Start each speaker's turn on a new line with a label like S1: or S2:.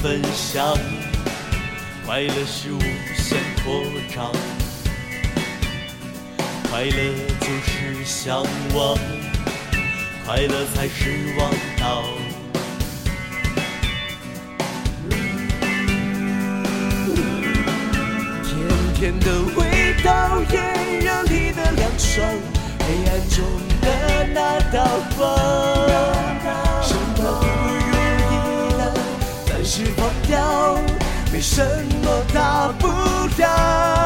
S1: 分享，快乐是无限扩张，快乐就是向往，快乐才是王道。甜甜的味道，炎热里的凉爽，黑暗中的那道光，什么不如意了，暂时放掉，没什么大不了。